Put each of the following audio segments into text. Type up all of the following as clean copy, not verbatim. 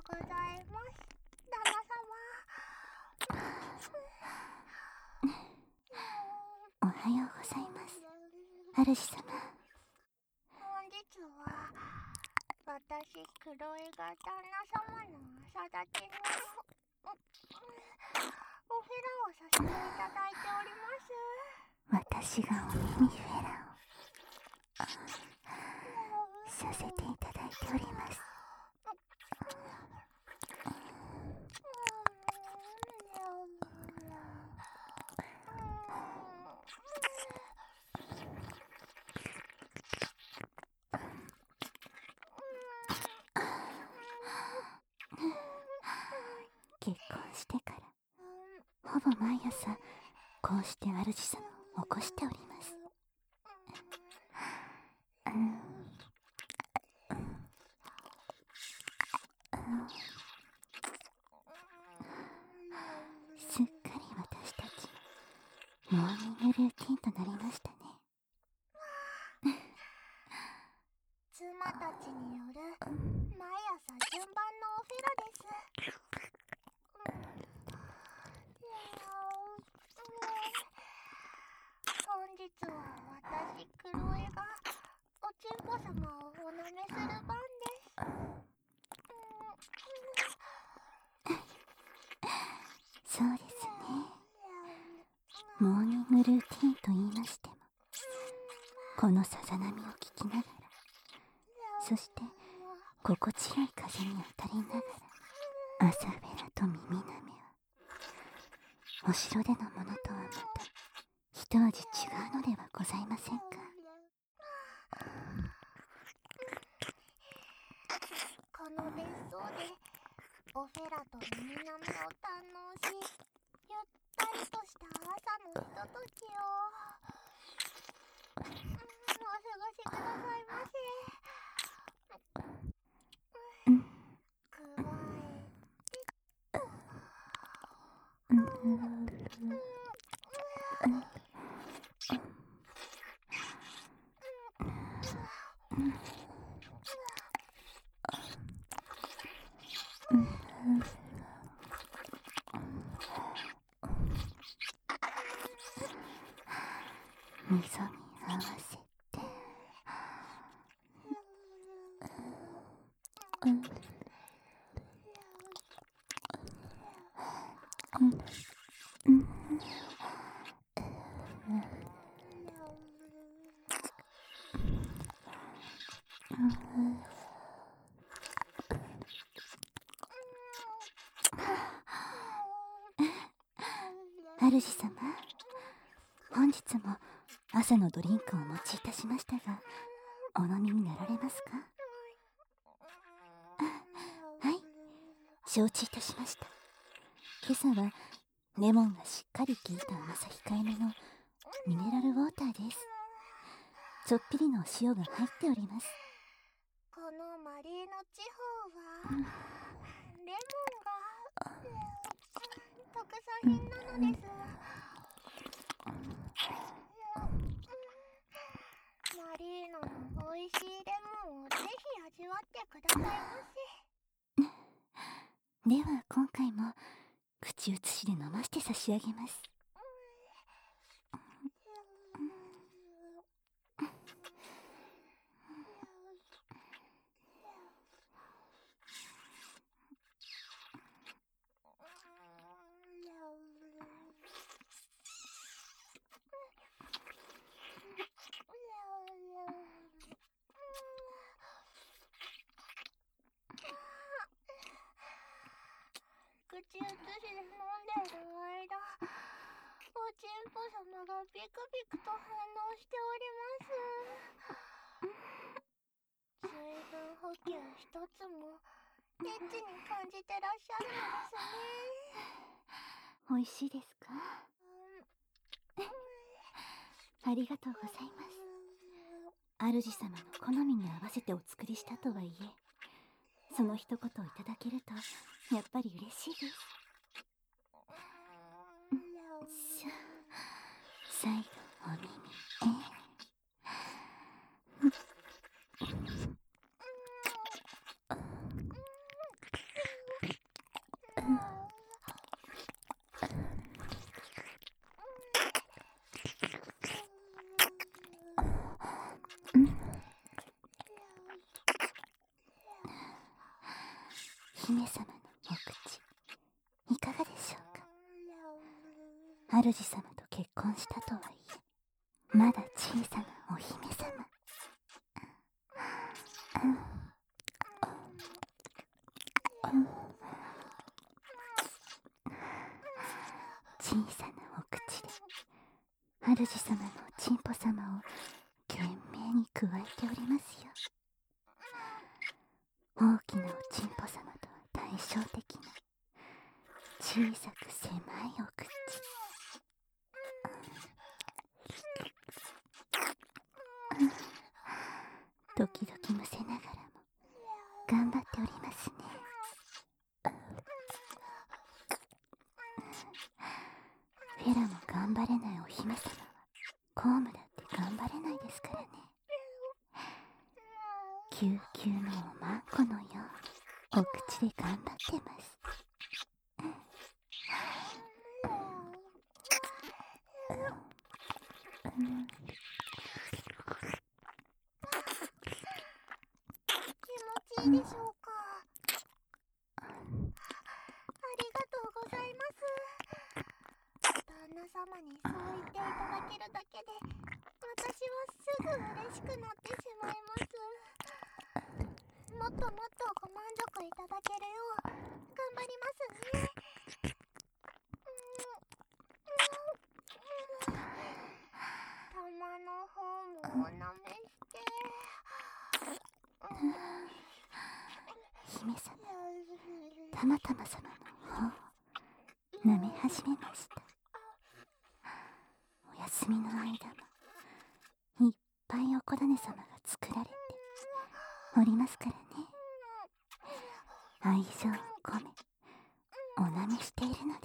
ございます、旦那様。 おはようございます、主様。 本日は私クロエが旦那様の朝立ちのおフェラをさせていただいております。 私がお耳フェラをさせていただいております。結婚してからほぼ毎朝こうして主様を起こしております。すっかり私たちモーニングルーティンとなりましたね。 妻たちによる毎朝順番のおフェラです。本日は私クロエがおちんぽ様をお舐めする番です。 そうですね。モーニングルーティンと言いましても、このさざ波を聞きながら、そして心地よい風に当たりながら朝べらと耳舐めはお城でのものとはまた一味違うのではございませんか。 この別荘でおフェラと耳舐めを堪能し、ゆったりとした朝のひとときをお過ごしくださいませ。くわみそに合わせて主様、本日も朝のドリンクをお持ちいたしましたが、お飲みになられますか？はい、承知いたしました。今朝はレモンがしっかり効いた甘さ控えめのミネラルウォーターです。ちょっぴりのお塩が入っております。 このマリーノ地方はレモンが特産品なのです。マリーノの美味しいレモンをぜひ味わってくださいませ。 では今回も口移しで飲ませて差し上げます。 口移しで飲んでいる間、おちんぽ様がビクビクと反応しております。水分補給一つもエッチに感じてらっしゃるのですね。 美味しいですか？ありがとうございます。主様の好みに合わせてお作りしたとはいえ、その一言をいただけるとやっぱり嬉しいです。さあ、再度お耳姫様のお口、いかがでしょうか。主様と結婚したとはいえ、まだ小さなお姫様。小さなお口で主様のおちんぽ様を懸命にくわえておりますよ。大きなおちんぽ様とは対照的な小さく狭いお口。時々むせながらも頑張っておりますね。フェラも頑張れないお姫様は公務だって頑張れないですからね。救急のおまんこのようお口で頑張ってます。 気持ちいいでしょうか。ありがとうございます。旦那様にそう言っていただけるだけで、私はすぐ嬉しくなってしまいます。もっともっとご満足いただけるよう頑張りますね。玉の方もおなめして。 姫様、たまたま様の方を舐め始めました。お休みの間もいっぱいおこだね様が作られておりますからね。愛情を込めお舐めしているのです。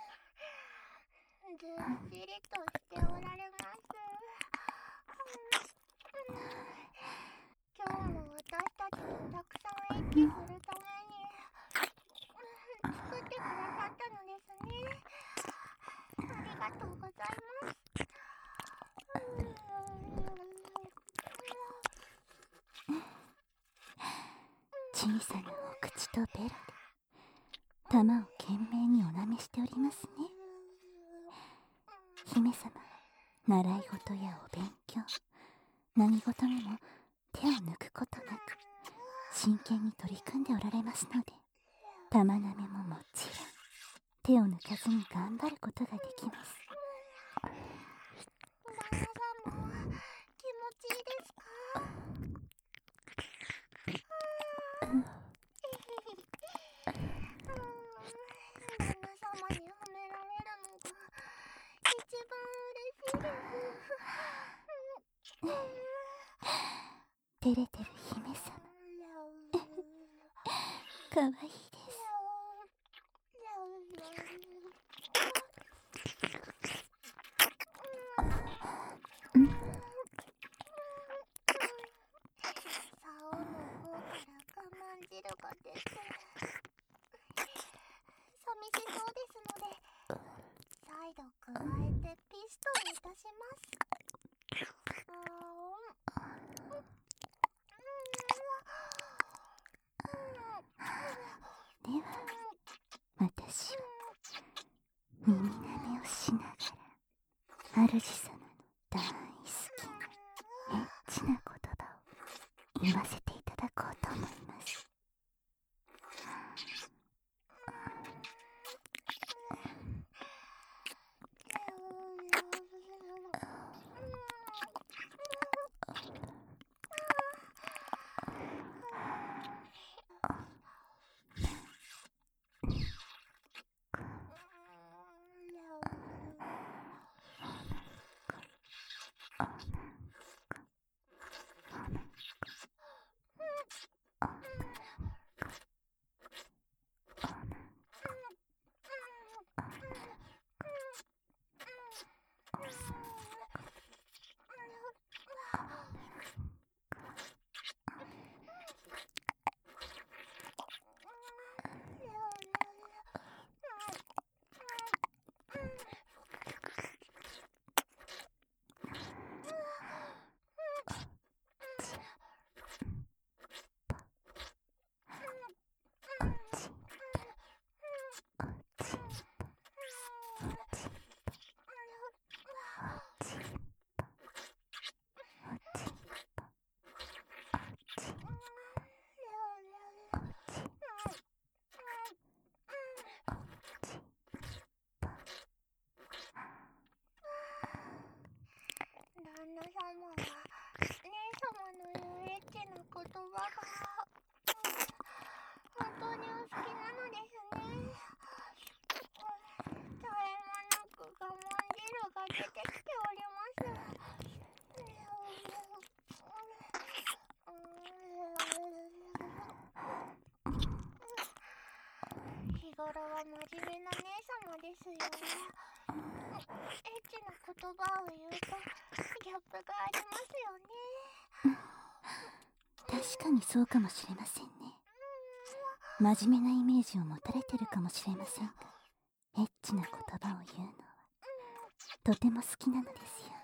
ずっしりとしておられます。今日も私たちとたくさん息するために作ってくださったのですね。ありがとうございます。 小さなお口とベロで玉を懸命にお舐めしておりますね。姫様は習い事やお勉強、何事にも手を抜くことなく真剣に取り組んでおられますので、玉舐めももちろん手を抜かずに頑張ることができます。 旦那様、気持ちいいですか？旦那様に褒められるのが一番嬉しいです。 照れてる姫様、かわいいです。 竿の方から我慢汁が出て寂しそうですので、再度加えてピストンいたします。 では私は耳舐めをしながら主様の大好きなエッチな言葉を言わせていただこうと思います。 本当にお好きなのですね。絶え間なく我慢汁が出てきております。日頃は真面目な姉様ですよ。エッチな言葉を言うとギャップがありますよね。 確かにそうかもしれませんね。真面目なイメージを持たれてるかもしれませんが、エッチな言葉を言うのはとても好きなのですよ。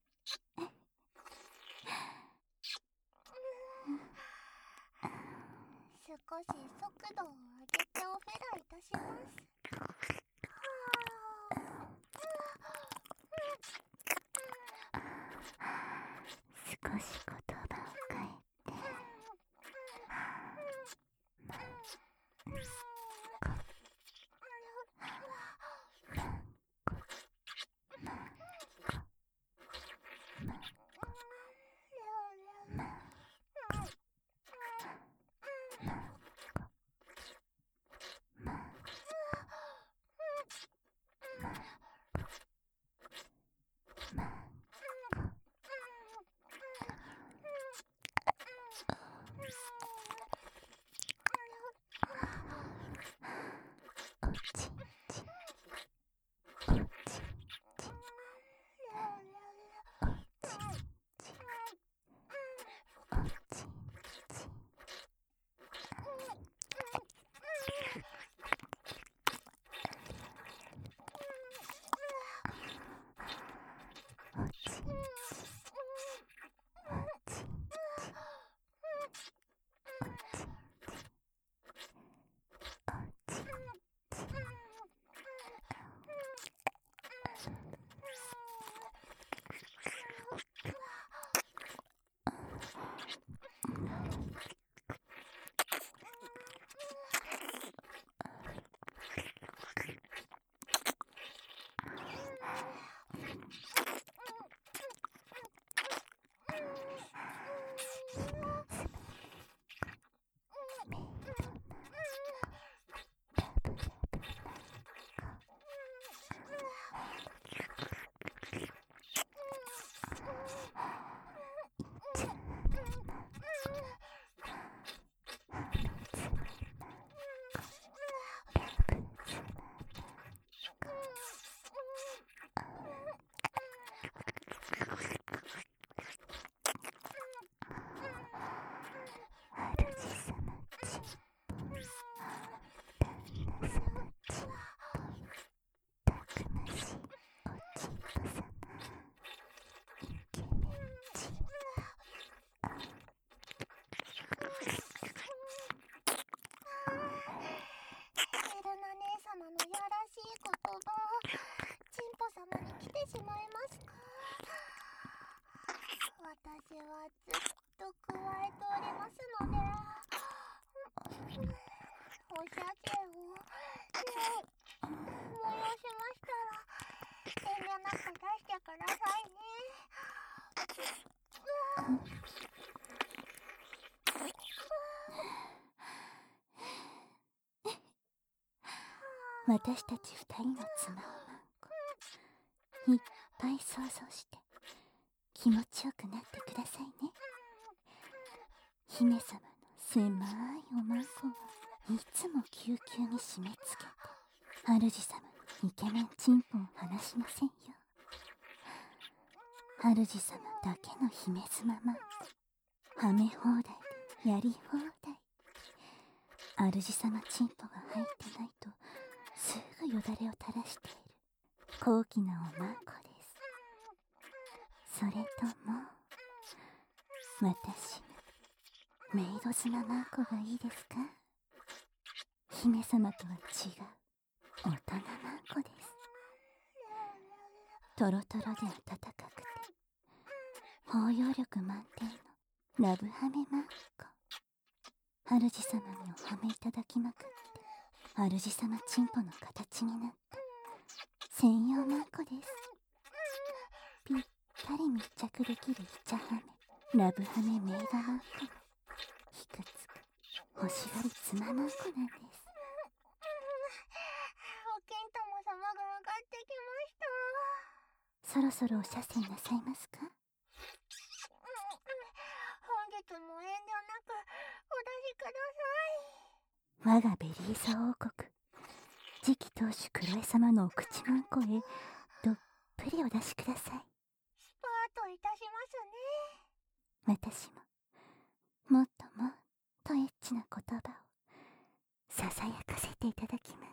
少し速度を上げてオフェラいたします。 少し言葉を変えて、 私はずっと加えておりますので、お鮭を催しましたら遠慮なく出してくださいね。 私たち二人の妻をいっぱい想像して気持ちよくなってくださいね。姫様の狭いおまんこはいつもぎゅうぎゅうに締め付けて主様にイケメンチンポを離しませんよ。主様だけの姫妻マンコ、はめ放題でやり放題。主様チンポが入ってないとすぐよだれを垂らしている高貴なおまんこです。それとも私のメイド妻マンコがいいですか？姫様とは違う大人マンコです。トロトロで温かくて包容力満点のラブハメマンコ。主様にお褒めいただきまくって主様チンポの形になった専用マンコです。ぴったり密着できるイチャハメラブハメメイドマンコ。 きくつく欲しがりつままんこなんです。 お金友様が上がってきました。 そろそろお射精なさいますか？ 本日も遠慮なくお出しくだ我がベリーザ王国次期当主クロエ様のお口まんこへどっぷりお出しください。 さい。スパートいたしますね。 私ももっともっとエッチな言葉をささやかせていただきます。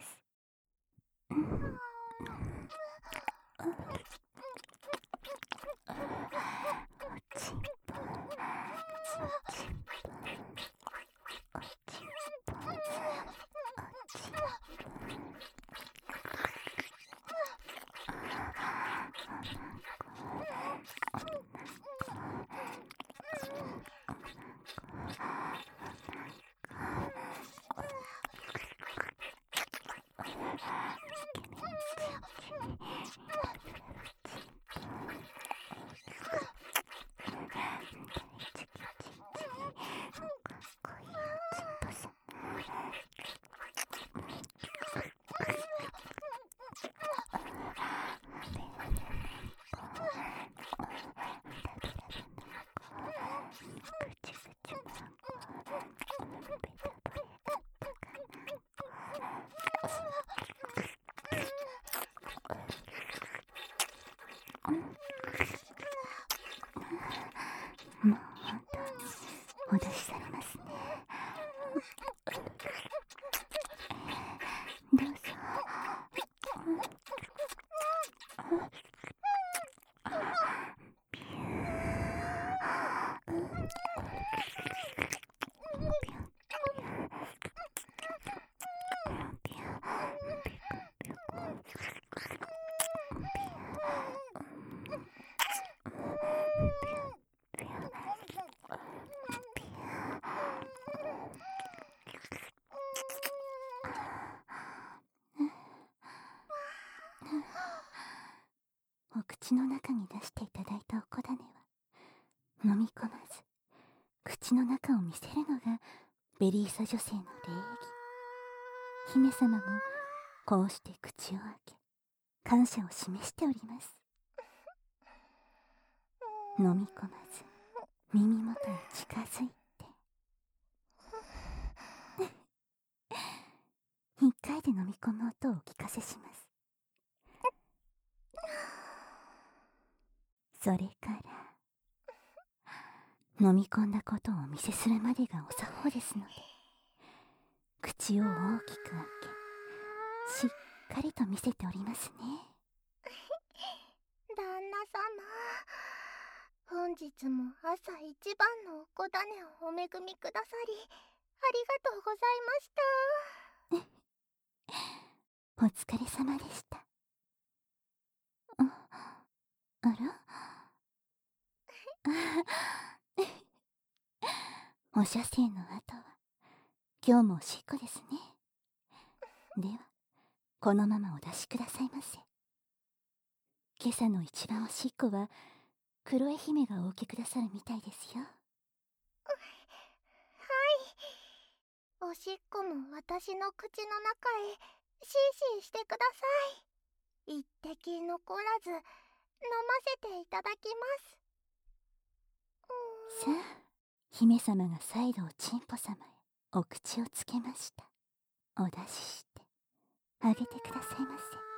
おちんぽんおちんぽんおちんぽんおちんぽん。もう本当にお出しされますね。どうぞ。お口の中に出していただいたおこだねは飲み込まず口の中を見せるのがベリーサ女性の礼儀。姫様もこうして口を開け感謝を示しております。飲み込まず耳元へ近づいて一回で飲み込む音をお聞かせします。それから飲み込んだことをお見せするまでがお作法ですので、口を大きく開けしっかりと見せておりますね。 旦那様、本日も朝一番のおこだねをお恵みくださりありがとうございました。 お疲れ様でした。あらお射精の後は今日もおしっこですね。ではこのままお出しくださいませ。今朝の一番おしっこはクロエ姫がお受けくださるみたいですよ。 はい、おしっこも私の口の中へシーシーしてください。一滴残らず飲ませていただきます。 さあ姫様が再度おちんぽ様へお口をつけました。お出ししてあげてくださいませ。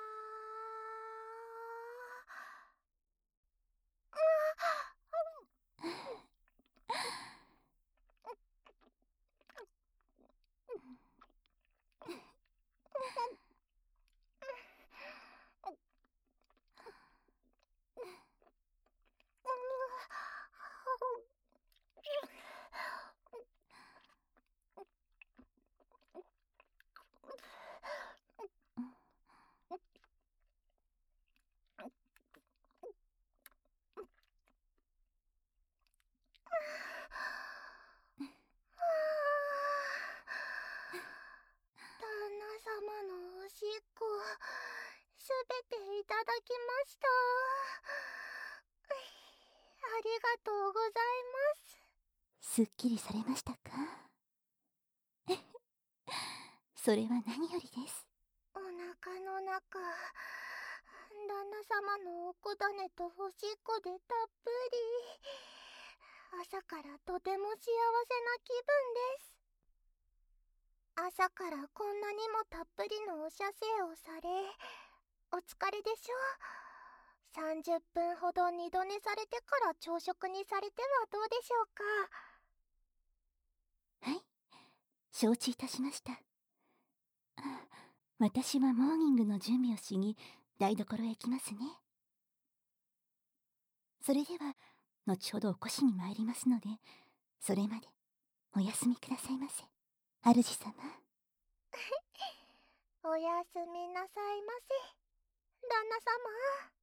旦那様のおしっこすべていただきました。ありがとうございます。 すっきりされましたか？ それは何よりです。 お腹の中、旦那様のおこだねとおしっこでたっぷり。朝からとても幸せな気分です。朝からこんなにもたっぷりのお射精をされ、お疲れでしょう。30分ほど二度寝されてから朝食にされてはどうでしょうか。 はい、承知いたしました。私はモーニングの準備をしに台所へ行きますね。それでは後ほど起こしに参りますので、それまでお休みくださいませ、主様。 おやすみなさいませ、旦那様。